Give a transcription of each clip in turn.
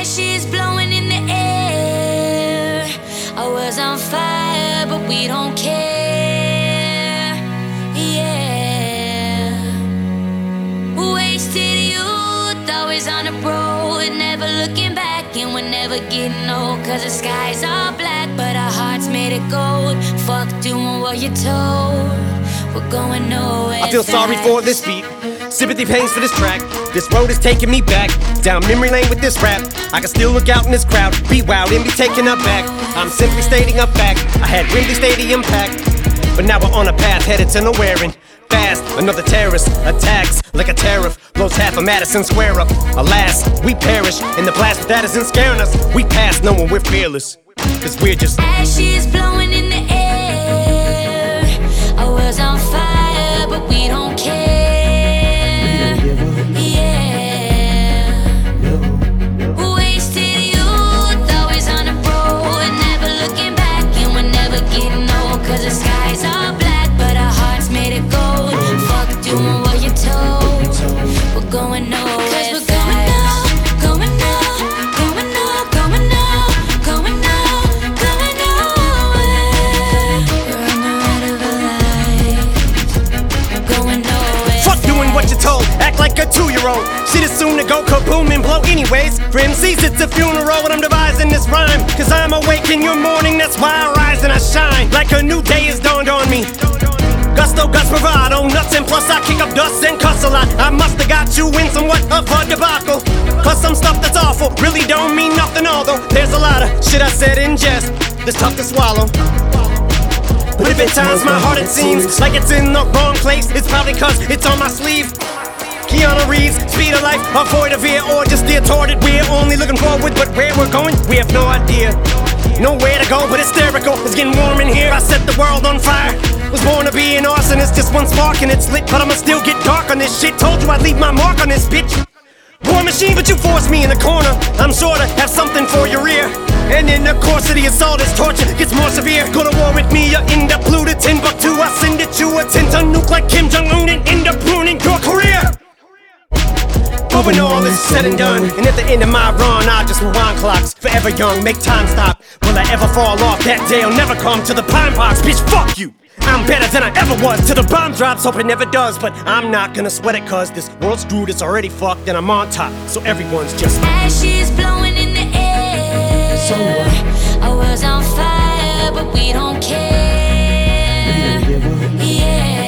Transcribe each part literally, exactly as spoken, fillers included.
Ashes blowing in the air. I was on fire, but we don't care. Yeah. Wasted youth, always on the road, never looking back, and we're never getting old. Cause the skies are black, but our hearts made it gold. Fuck doing what you're told. We're going nowhere. I feel fast. sorry for this beat. Sympathy pains for this track. This road is taking me back down memory lane with this rap. I can still look out in this crowd, be wild and be taken aback. I'm simply stating a fact. I had Wembley Stadium packed, but now we're on a path headed to nowhere and fast. Another terrorist attacks like a tariff, blows half of Madison Square up. Alas, we perish in the blast, but that isn't scaring us. We pass knowing we're fearless, cause we're just ashes blowing in the air. I was on fire, but we don't care. Cause the skies are black, but our hearts made it gold. Fuck doing what you're told. We're going nowhere. Cause we're going now, going now, going now, going now, going now, going nowhere. We're on the ride of our lives. We're going nowhere. fuck doing what you're told, act like a two-year-old. Shit is soon to go kaboom and blow anyways. For M Cs it's a funeral when I'm devising this rhyme. Cause I'm awake in your morning, that's why I rise and I shine. Like a new day has dawned on me. Gusto, guts, bravado, nuts, and plus I kick up dust and cuss a lot. I musta got you in somewhat of a debacle. Cause some stuff that's awful really don't mean nothing. Although there's a lot of shit I said in jest that's tough to swallow. But if at times my heart it seems like it's in the wrong place, it's probably cause it's on my sleeve. Keanu Reeves, speed of life, avoid a veer, or just steer toward it. We're only looking forward, but where we're going, we have no idea. Nowhere to go, but hysterical. It's getting warm in here. I set the world on fire. Was born to be an arsonist, just one spark and it's lit. But I'ma still get dark on this shit. Told you I'd leave my mark on this bitch. War machine, but you forced me in the corner. I'm sure to have something for your ear. And in the course of the assault, this torture gets more severe. Go to war with me, you end up blue to Timbuktu. I send it you a ten ton nuke like Kim Jong-un and end up ruining your career. But when all is said and done, and at the end of my run, I'll just rewind clocks. Forever young, make time stop. Will I ever fall off? That day I'll never come to the pine box. Bitch, fuck you! I'm better than I ever was. Till the bomb drops, hope it never does. But I'm not gonna sweat it, cause this world's screwed, it's already fucked, and I'm on top. So everyone's just ashes blowing in the air. So what? I was on fire, but we don't care. We don't give up. Yeah.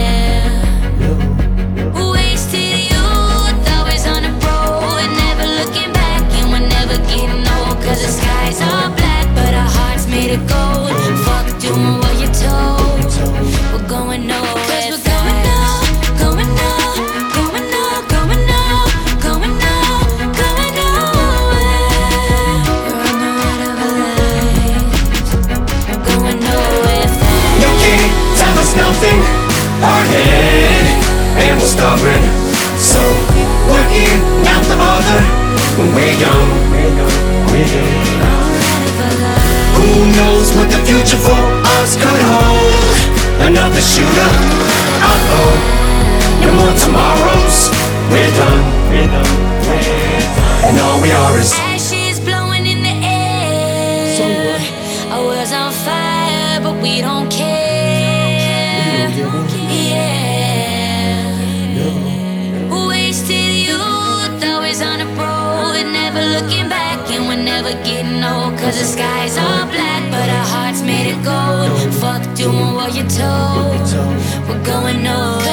Wasted youth, always on the road, never looking back, and we're never getting old. Cause the skies are black, but our hearts made it gold. Fuck doing what you're told. We're going nowhere. Cause we're going now, going now, going now, going now, going now, going nowhere. We're on the ride of our lives. We're going nowhere fast. You can't tell us nothing. Hard-headed and we're stubborn, so working out the other when we're young. We're young. Who knows what the future for us could hold? Another shooter, uh-oh. No more tomorrows. We're done, we're done, we're done. And all we are is ashes blowing in the air. So what? I was on fire, but we don't care. We don't give up. Yeah. Wasted youth, always on the road, never looking back, and we're never getting old. Cause the skies are black, but our hearts made it gold. Fuck doing what you're told. We're going nowhere.